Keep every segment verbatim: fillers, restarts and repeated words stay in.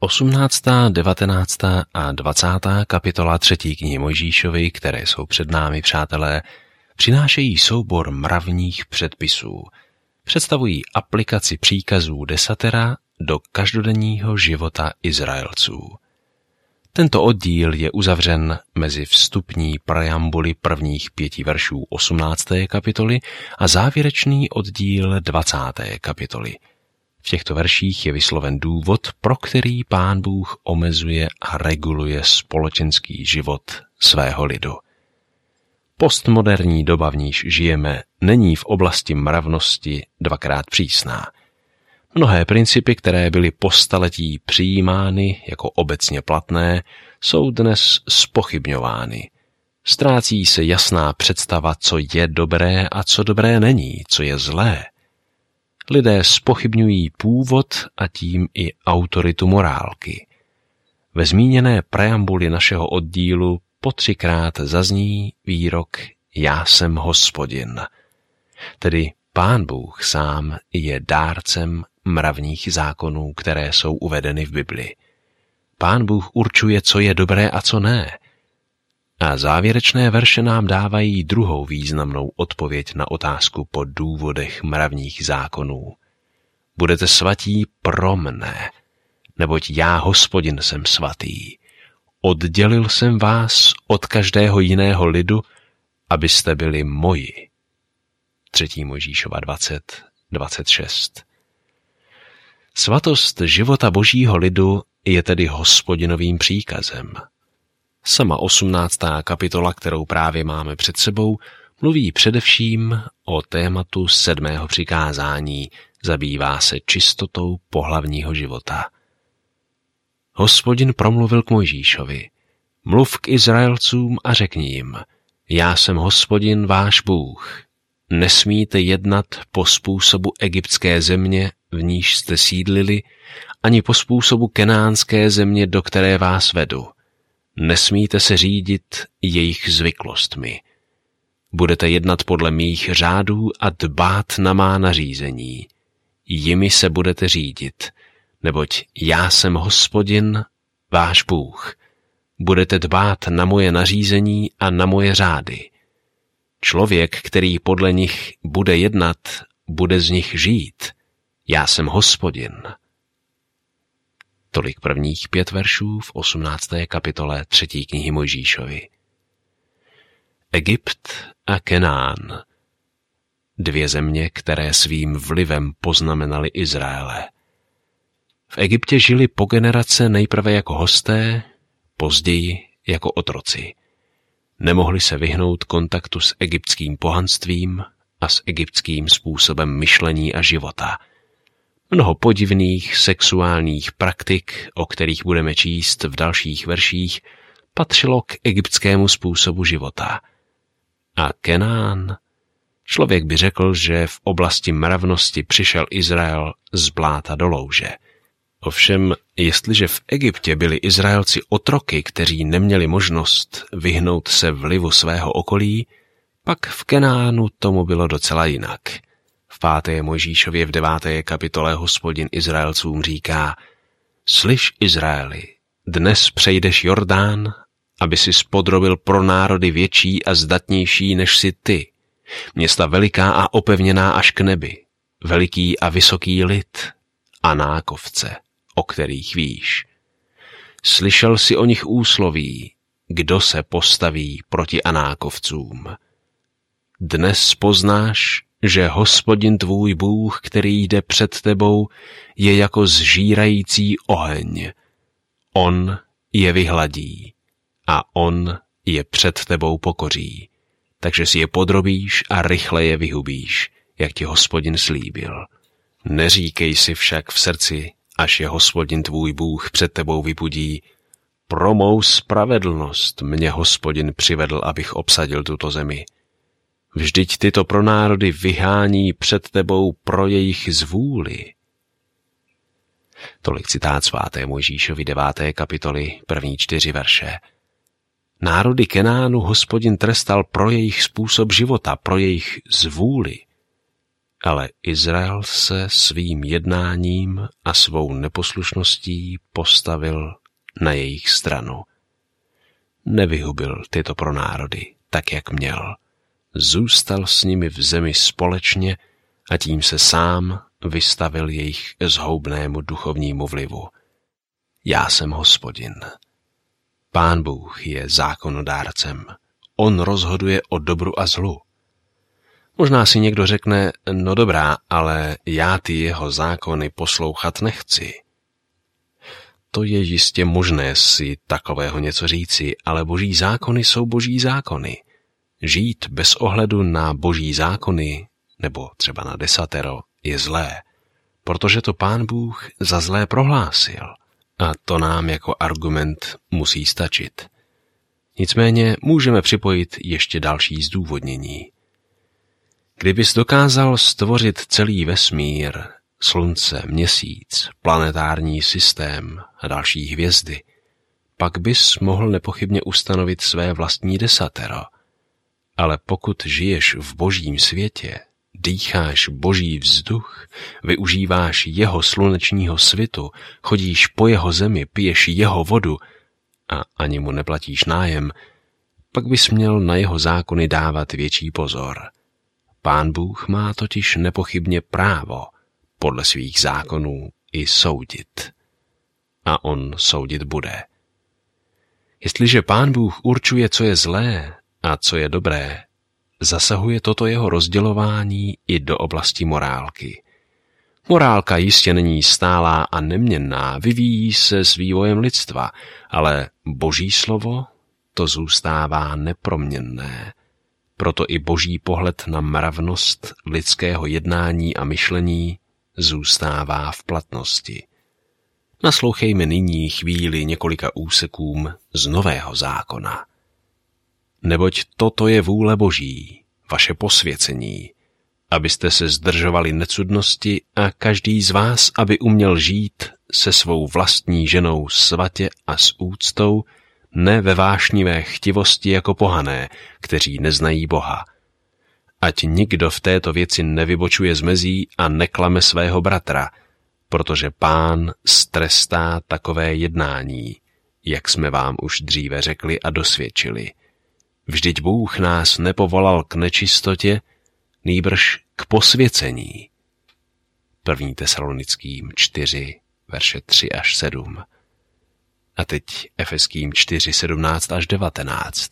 osmnáctá, devatenáctá a dvacátá kapitola třetí knihy Mojžíšovy, které jsou před námi, přátelé, přinášejí soubor mravních předpisů. Představují aplikaci příkazů desatera do každodenního života Izraelců. Tento oddíl je uzavřen mezi vstupní preambuly prvních pěti veršů osmnácté kapitoly a závěrečný oddíl dvacáté kapitoly. V těchto verších je vysloven důvod, pro který Pán Bůh omezuje a reguluje společenský život svého lidu. Postmoderní doba, v níž žijeme, není v oblasti mravnosti dvakrát přísná. Mnohé principy, které byly po staletí přijímány jako obecně platné, jsou dnes zpochybňovány. Ztrácí se jasná představa, co je dobré a co dobré není, co je zlé. Lidé zpochybňují původ a tím i autoritu morálky. Ve zmíněné preambuli našeho oddílu potřikrát zazní výrok Já jsem Hospodin. Tedy Pán Bůh sám je dárcem mravních zákonů, které jsou uvedeny v Bibli. Pán Bůh určuje, co je dobré a co ne. A závěrečné verše nám dávají druhou významnou odpověď na otázku po důvodech mravních zákonů. Budete svatí pro mne, neboť já, Hospodin, jsem svatý. Oddělil jsem vás od každého jiného lidu, abyste byli moji. třetí Mojžíšova dvacet, dvacet šest. Svatost života božího lidu je tedy Hospodinovým příkazem. Sama osmnáctá kapitola, kterou právě máme před sebou, mluví především o tématu sedmého přikázání, zabývá se čistotou pohlavního života. Hospodin promluvil k Mojžíšovi: Mluv k Izraelcům a řekni jim, já jsem Hospodin váš Bůh. Nesmíte jednat po způsobu egyptské země, v níž jste sídlili, ani po způsobu kenánské země, do které vás vedu. Nesmíte se řídit jejich zvyklostmi. Budete jednat podle mých řádů a dbát na má nařízení. Jimi se budete řídit, neboť já jsem Hospodin, váš Bůh. Budete dbát na moje nařízení a na moje řády. Člověk, který podle nich bude jednat, bude z nich žít. Já jsem Hospodin. Tolik prvních pět veršů v osmnácté kapitole třetí knihy Mojžíšovy. Egypt a Kenán. Dvě země, které svým vlivem poznamenaly Izraele. V Egyptě žili po generace nejprve jako hosté, později jako otroci. Nemohli se vyhnout kontaktu s egyptským pohanstvím a s egyptským způsobem myšlení a života. Mnoho podivných sexuálních praktik, o kterých budeme číst v dalších verších, patřilo k egyptskému způsobu života. A Kenán, člověk by řekl, že v oblasti mravnosti přišel Izrael z bláta do louže. Ovšem, jestliže v Egyptě byli Izraelci otroky, kteří neměli možnost vyhnout se vlivu svého okolí, pak v Kenánu tomu bylo docela jinak. V páté Mojžíšově v deváté kapitole Hospodin Izraelcům říká: Slyš, Izraeli, dnes přejdeš Jordán, aby si spodrobil pro národy větší a zdatnější než si ty, města veliká a opevněná až k nebi, veliký a vysoký lid, Anákovce, o kterých víš. Slyšel jsi o nich úsloví, kdo se postaví proti Anákovcům. Dnes poznáš, že Hospodin tvůj Bůh, který jde před tebou, je jako zžírající oheň. On je vyhladí a on je před tebou pokoří, takže si je podrobíš a rychle je vyhubíš, jak ti Hospodin slíbil. Neříkej si však v srdci, až je Hospodin tvůj Bůh před tebou vypudí: Pro mou spravedlnost mě Hospodin přivedl, abych obsadil tuto zemi. Vždyť tyto pronárody vyhání před tebou pro jejich zvůli. Tolik citát sváté Mojžíšovy deváté kapitoly, první čtyři verše. Národy Kenánu Hospodin trestal pro jejich způsob života, pro jejich zvůli. ale Izrael se svým jednáním a svou neposlušností postavil na jejich stranu. Nevyhubil tyto pronárody tak, jak měl. Zůstal s nimi v zemi společně a tím se sám vystavil jejich zhoubnému duchovnímu vlivu. Já jsem Hospodin. Pán Bůh je zákonodárcem. On rozhoduje o dobru a zlu. Možná si někdo řekne, no dobrá, ale já ty jeho zákony poslouchat nechci. To je jistě možné si takového něco říci, ale boží zákony jsou boží zákony. Žít bez ohledu na boží zákony, nebo třeba na desatero, je zlé, protože to Pán Bůh za zlé prohlásil. A to nám jako argument musí stačit. Nicméně můžeme připojit ještě další zdůvodnění. Kdybys dokázal stvořit celý vesmír, slunce, měsíc, planetární systém a další hvězdy, pak bys mohl nepochybně ustanovit své vlastní desatero. Ale pokud žiješ v božím světě, dýcháš boží vzduch, využíváš jeho slunečního svitu, chodíš po jeho zemi, piješ jeho vodu a ani mu neplatíš nájem, pak bys měl na jeho zákony dávat větší pozor. Pán Bůh má totiž nepochybně právo podle svých zákonů i soudit. A on soudit bude. Jestliže Pán Bůh určuje, co je zlé a co je dobré, zasahuje toto jeho rozdělování i do oblasti morálky. Morálka jistě není stálá a neměnná, vyvíjí se s vývojem lidstva, ale boží slovo to zůstává neproměnné. Proto i boží pohled na mravnost lidského jednání a myšlení zůstává v platnosti. Naslouchejme nyní chvíli několika úsekům z Nového zákona. Neboť toto je vůle Boží, vaše posvěcení, abyste se zdržovali necudnosti a každý z vás, aby uměl žít se svou vlastní ženou svatě a s úctou, ne ve vášnivé chtivosti jako pohané, kteří neznají Boha. Ať nikdo v této věci nevybočuje z mezí a neklame svého bratra, protože Pán strestá takové jednání, jak jsme vám už dříve řekli a dosvědčili. Vždyť Bůh nás nepovolal k nečistotě, nýbrž k posvěcení. první Tesalonickým čtyři, verše tři až sedm. A teď Efeským čtyři, sedmnáct až devatenáct.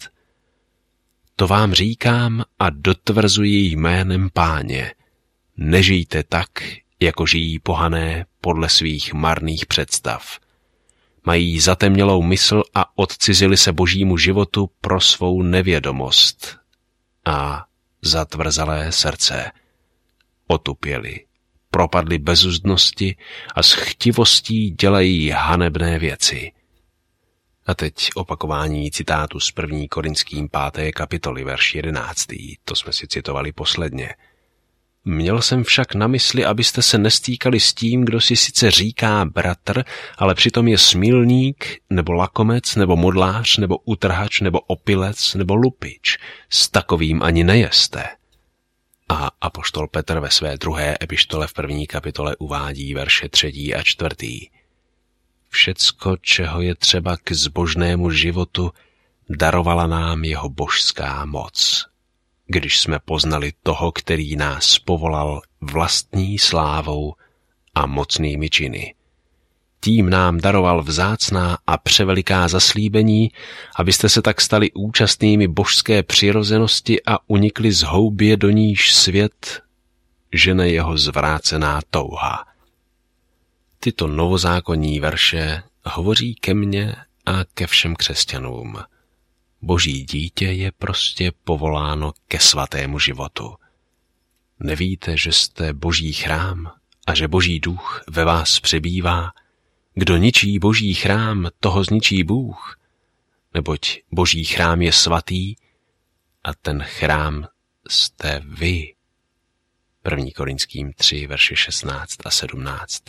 To vám říkám a dotvrzuji jménem Páně. Nežijte tak, jako žijí pohané podle svých marných představ. Mají zatemnělou mysl a odcizili se božímu životu pro svou nevědomost a zatvrzalé srdce. Otupěli, propadli bezuzdnosti a s chtivostí dělají hanebné věci. A teď opakování citátu z první Korinským páté kapitoly, verš jedenáctý. To jsme si citovali posledně. Měl jsem však na mysli, abyste se nestýkali s tím, kdo si sice říká bratr, ale přitom je smilník, nebo lakomec, nebo modlář, nebo utrhač, nebo opilec, nebo lupič. S takovým ani nejeste. A apoštol Petr ve své druhé epištole v první kapitole uvádí verše třetí a čtvrtý. Všecko, čeho je třeba k zbožnému životu, darovala nám jeho božská moc, když jsme poznali toho, který nás povolal vlastní slávou a mocnými činy. Tím nám daroval vzácná a převeliká zaslíbení, abyste se tak stali účastnými božské přirozenosti a unikli z houbě, do níž svět žene jeho zvrácená touha. Tyto novozákonní verše hovoří ke mně a ke všem křesťanům. Boží dítě je prostě povoláno ke svatému životu. Nevíte, že jste boží chrám a že boží duch ve vás přebývá? Kdo ničí boží chrám, toho zničí Bůh, neboť boží chrám je svatý a ten chrám jste vy. první Korinským tři, verše šestnáct a sedmnáct.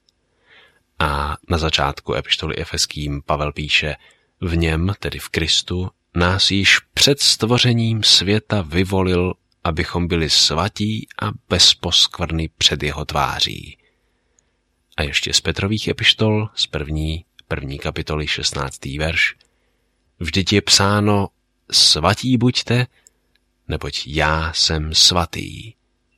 A na začátku epištoly Efeským Pavel píše, v něm, tedy v Kristu, nás již před stvořením světa vyvolil abychom byli svatí a bez poskvrny před jeho tváří. A ještě z Petrových epištol, z první, první kapitoly šestnáctý verš. Vždyť je psáno, svatí buďte, neboť já jsem svatý.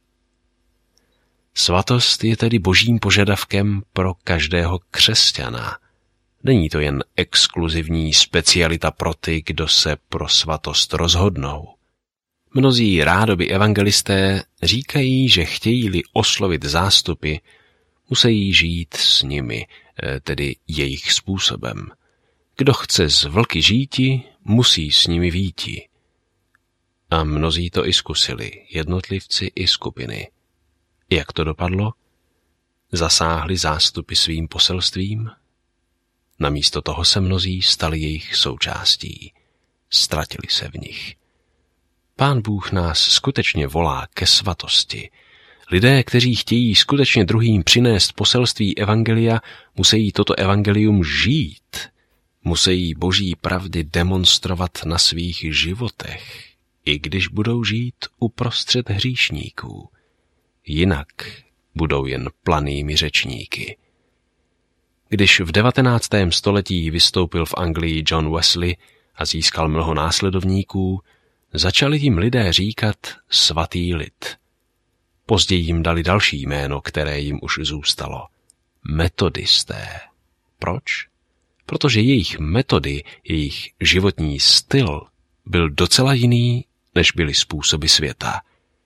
Svatost je tedy božím požadavkem pro každého křesťana. Není to jen exkluzivní specialita pro ty, kdo se pro svatost rozhodnou. Mnozí rádoby evangelisté říkají, že chtějí-li oslovit zástupy, musí žít s nimi, tedy jejich způsobem. Kdo chce z vlky žíti, musí s nimi víti. A mnozí to i zkusili, jednotlivci i skupiny. Jak to dopadlo? Zasáhli zástupy svým poselstvím? Namísto toho se mnozí stali jejich součástí. Ztratili se v nich. Pán Bůh nás skutečně volá ke svatosti. Lidé, kteří chtějí skutečně druhým přinést poselství evangelia, musí toto evangelium žít. Musí boží pravdy demonstrovat na svých životech, i když budou žít uprostřed hříšníků. Jinak budou jen planými řečníky. Když v devatenáctém století vystoupil v Anglii John Wesley a získal mnoho následovníků, začali jim lidé říkat svatý lid. Později jim dali další jméno, které jim už zůstalo. Metodisté. Proč? Protože jejich metody, jejich životní styl byl docela jiný, než byly způsoby světa.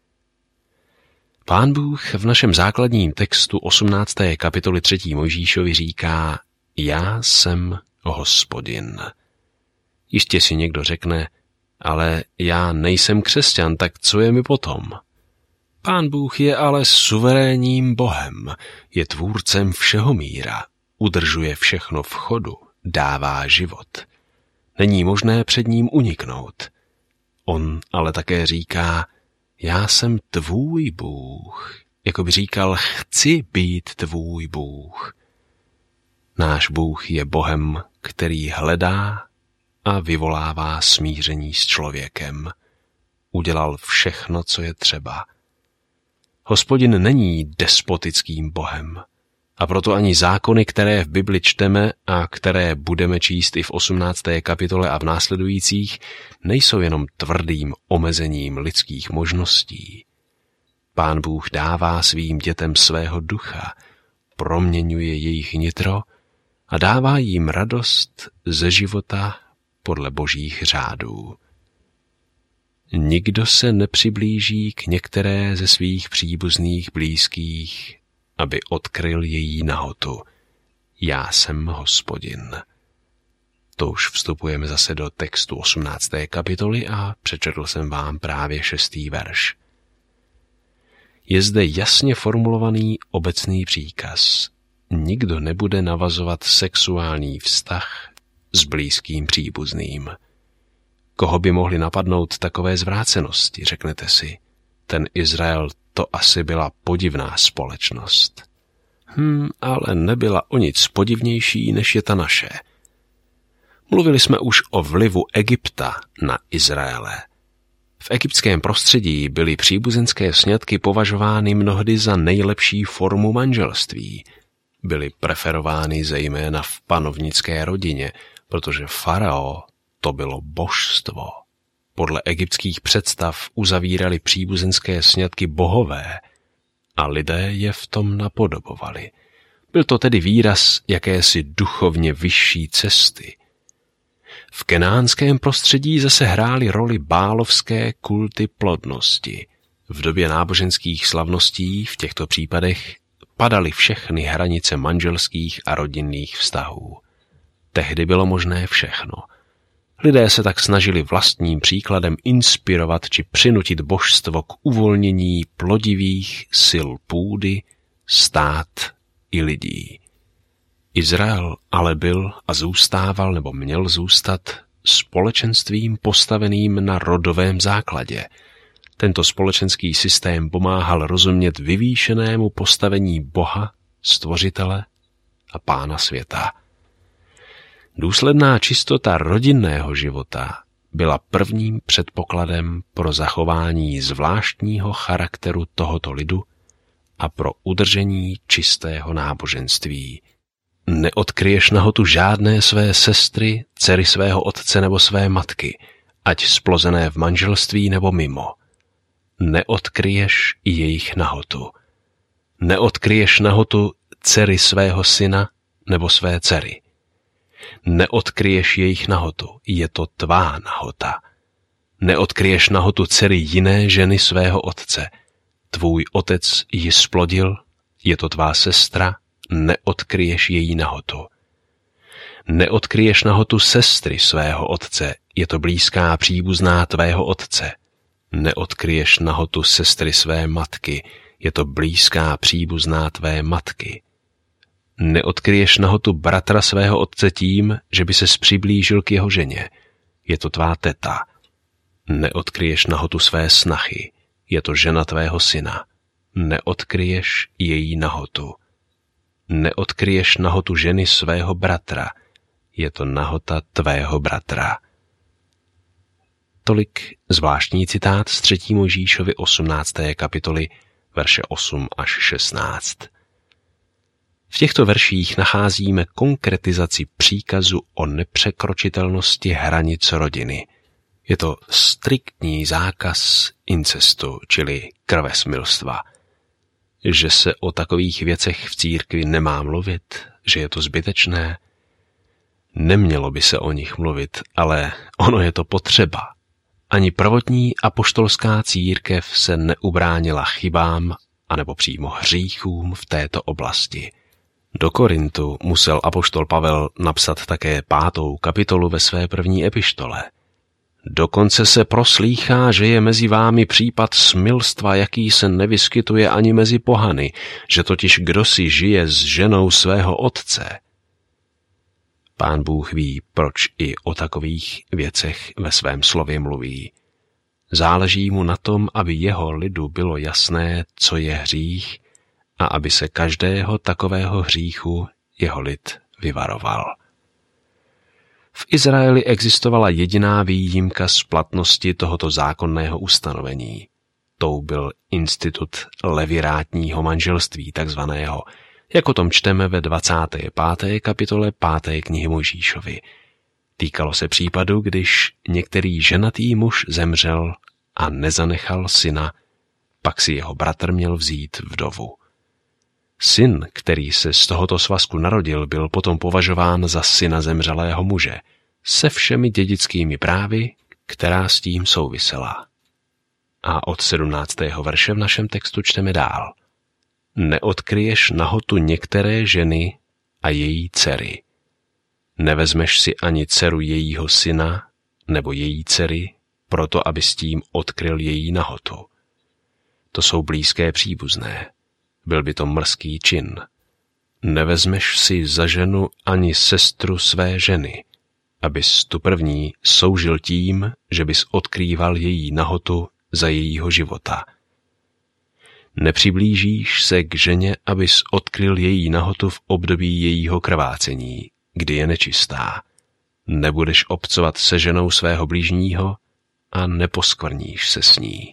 Pán Bůh v našem základním textu osmnácté kapitoly třetí Mojžíšovi říká: Já jsem Hospodin. Jistě si někdo řekne, ale já nejsem křesťan, tak co je mi potom? Pán Bůh je ale suverénním Bohem, je tvůrcem všeho míra, udržuje všechno v chodu, dává život. Není možné před ním uniknout. On ale také říká: Já jsem tvůj Bůh. Jako by říkal, chci být tvůj Bůh. Náš Bůh je Bohem, který hledá a vyvolává smíření s člověkem. Udělal všechno, co je třeba. Hospodin není despotickým Bohem. A proto ani zákony, které v Bibli čteme a které budeme číst i v osmnácté kapitole a v následujících, nejsou jenom tvrdým omezením lidských možností. Pán Bůh dává svým dětem svého ducha, proměňuje jejich nitro a dává jim radost ze života podle božích řádů. Nikdo se nepřiblíží k některé ze svých příbuzných blízkých, aby odkryl její nahotu. Já jsem Hospodin. To už vstupujeme zase do textu osmnácté kapitoly a přečetl jsem vám právě šestý verš. Je zde jasně formulovaný obecný příkaz. Nikdo nebude navazovat sexuální vztah s blízkým příbuzným. Koho by mohli napadnout takové zvrácenosti, řeknete si. Ten Izrael, to asi byla podivná společnost. Hm, ale nebyla o nic podivnější, než je ta naše. Mluvili jsme už o vlivu Egypta na Izraele. V egyptském prostředí byly příbuzenské sňatky považovány mnohdy za nejlepší formu manželství. Byly preferovány zejména v panovnické rodině, protože farao to bylo božstvo. Podle egyptských představ uzavírali příbuzenské sňatky bohové a lidé je v tom napodobovali. Byl to tedy výraz jakési duchovně vyšší cesty. V kenánském prostředí zase hrály roli bálovské kulty plodnosti. V době náboženských slavností v těchto případech padaly všechny hranice manželských a rodinných vztahů. Tehdy bylo možné všechno. Lidé se tak snažili vlastním příkladem inspirovat či přinutit božstvo k uvolnění plodivých sil půdy, stát i lidí. Izrael ale byl a zůstával nebo měl zůstat společenstvím postaveným na rodovém základě. Tento společenský systém pomáhal rozumět vyvýšenému postavení Boha, Stvořitele a Pána světa. Důsledná čistota rodinného života byla prvním předpokladem pro zachování zvláštního charakteru tohoto lidu a pro udržení čistého náboženství. Neodkryješ nahotu žádné své sestry, dcery svého otce nebo své matky, ať splozené v manželství nebo mimo. Neodkryješ i jejich nahotu. Neodkryješ nahotu dcery svého syna nebo své dcery. Neodkryješ jejich nahotu, je to tvá nahota. Neodkryješ nahotu dcery jiné ženy svého otce. Tvůj otec ji splodil, je to tvá sestra, neodkryješ její nahotu. Neodkryješ nahotu sestry svého otce, je to blízká příbuzná tvého otce. Neodkryješ nahotu sestry své matky, je to blízká příbuzná tvé matky. Neodkryješ nahotu bratra svého otce tím, že by ses přiblížil k jeho ženě, je to tvá teta. Neodkryješ nahotu své snachy, je to žena tvého syna. Neodkryješ její nahotu. Neodkryješ nahotu ženy svého bratra, je to nahota tvého bratra. Tolik zvláštní citát z třetí Mojžíšovy osmnácté kapitoly, verše osm až šestnáct. V těchto verších nacházíme konkretizaci příkazu o nepřekročitelnosti hranic rodiny. Je to striktní zákaz incestu, čili krvesmilstva. Že se o takových věcech v církvi nemá mluvit, že je to zbytečné. Nemělo by se o nich mluvit, ale ono je to potřeba. Ani prvotní apoštolská církev se neubránila chybám anebo přímo hříchům v této oblasti. Do Korintu musel apoštol Pavel napsat také pátou kapitolu ve své první epištole. Dokonce se proslýchá, že je mezi vámi případ smilstva, jaký se nevyskytuje ani mezi pohany, že totiž kdosi žije s ženou svého otce. Pán Bůh ví, proč i o takových věcech ve svém slově mluví. Záleží mu na tom, aby jeho lidu bylo jasné, co je hřích, a aby se každého takového hříchu jeho lid vyvaroval. V Izraeli existovala jediná výjimka z platnosti tohoto zákonného ustanovení. Tou byl institut levirátního manželství takzvaného, jak o tom čteme ve dvacáté páté kapitole páté knihy Mojžíšovy. Týkalo se případu, když některý ženatý muž zemřel a nezanechal syna, pak si jeho bratr měl vzít vdovu. Syn, který se z tohoto svazku narodil, byl potom považován za syna zemřelého muže, se všemi dědickými právy, která s tím souvisela. A od sedmnáctého verše v našem textu čteme dál. Neodkryješ nahotu některé ženy a její dcery. Nevezmeš si ani dceru jejího syna nebo její dcery, proto aby s tím odkryl její nahotu. To jsou blízké příbuzné. Byl by to mrzký čin. Nevezmeš si za ženu ani sestru své ženy, abys tu první soužil tím, že bys odkrýval její nahotu za jejího života. Nepřiblížíš se k ženě, abys odkryl její nahotu v období jejího krvácení, kdy je nečistá. Nebudeš obcovat se ženou svého blížního a neposkvrníš se s ní.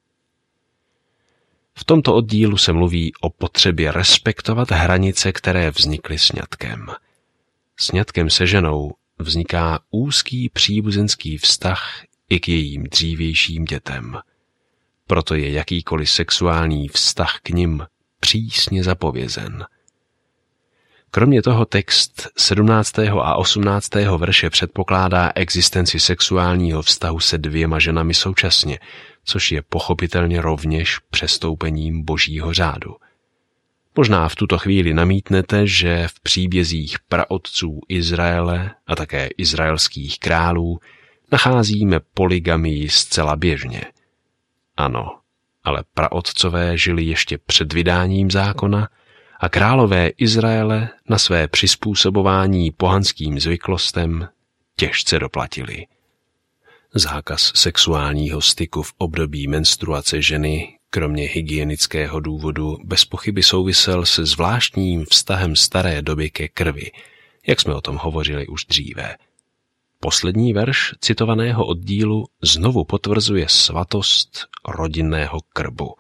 V tomto oddílu se mluví o potřebě respektovat hranice, které vznikly sňatkem. Sňatkem se ženou vzniká úzký příbuzenský vztah i k jejím dřívějším dětem. Proto je jakýkoliv sexuální vztah k nim přísně zapovězen. Kromě toho text sedmnáctého a osmnáctého verše předpokládá existenci sexuálního vztahu se dvěma ženami současně, což je pochopitelně rovněž přestoupením božího řádu. Možná v tuto chvíli namítnete, že v příbězích praotců Izraele a také izraelských králů nacházíme polygamii zcela běžně. Ano, ale praotcové žili ještě před vydáním zákona a králové Izraele na své přizpůsobování pohanským zvyklostem těžce doplatili. Zákaz sexuálního styku v období menstruace ženy, kromě hygienického důvodu, bez pochyby souvisel se zvláštním vztahem staré doby ke krvi, jak jsme o tom hovořili už dříve. Poslední verš citovaného oddílu znovu potvrzuje svatost rodinného krbu.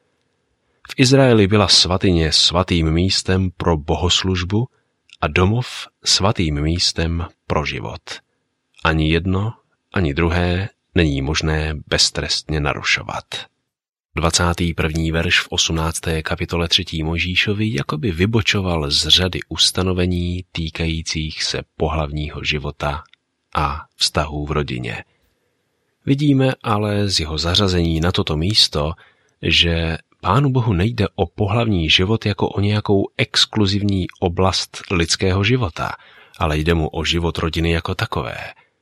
V Izraeli byla svatyně svatým místem pro bohoslužbu a domov svatým místem pro život. Ani jedno, ani druhé není možné beztrestně narušovat. dvacátý první verš v osmnácté kapitole třetí Mojžíšovi jakoby vybočoval z řady ustanovení týkajících se pohlavního života a vztahů v rodině. Vidíme ale z jeho zařazení na toto místo, že Pánu Bohu nejde o pohlavní život jako o nějakou exkluzivní oblast lidského života, ale jde mu o život rodiny jako takové.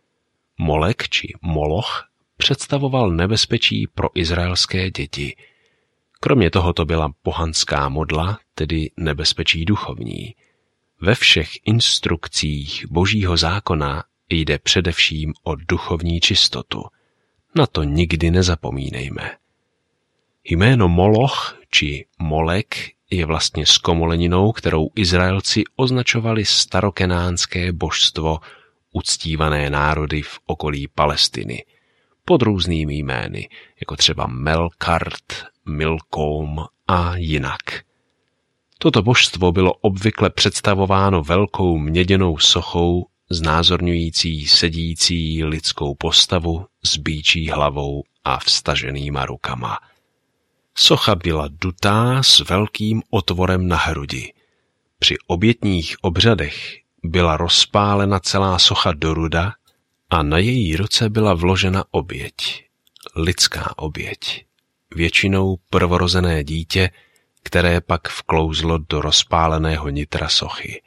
Molek či Moloch představoval nebezpečí pro izraelské děti. Kromě toho to byla pohanská modla, tedy nebezpečí duchovní. Ve všech instrukcích Božího zákona jde především o duchovní čistotu. Na to nikdy nezapomínejme. Jméno Moloch či Molek je vlastně zkomoleninou, kterou Izraelci označovali starokenánské božstvo uctívané národy v okolí Palestiny pod různými jmény, jako třeba Melkart, Milkom a jinak. Toto božstvo bylo obvykle představováno velkou měděnou sochou znázorňující sedící lidskou postavu s býčí hlavou a vstaženýma rukama. Socha byla dutá s velkým otvorem na hrudi. Při obětních obřadech byla rozpálena celá socha do ruda a na její ruce byla vložena oběť, lidská oběť, většinou prvorozené dítě, které pak vklouzlo do rozpáleného nitra sochy.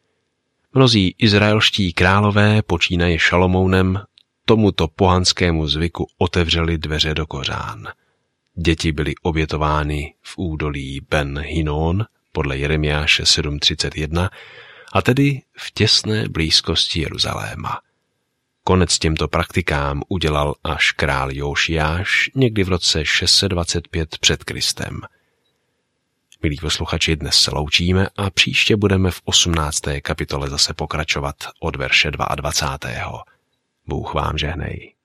Mnozí izraelští králové, počínaje Šalomounem, tomuto pohanskému zvyku otevřeli dveře do kořán. Děti byly obětovány v údolí Ben Hinnon podle Jeremiáše sedm třicet jedna, a tedy v těsné blízkosti Jeruzaléma. Konec těmto praktikám udělal až král Jóšiáš někdy v roce šest set dvacet pět před Kristem. Milí posluchači, dnes se loučíme a příště budeme v osmnácté kapitole zase pokračovat od verše dvacátého druhého Bůh vám žehnej.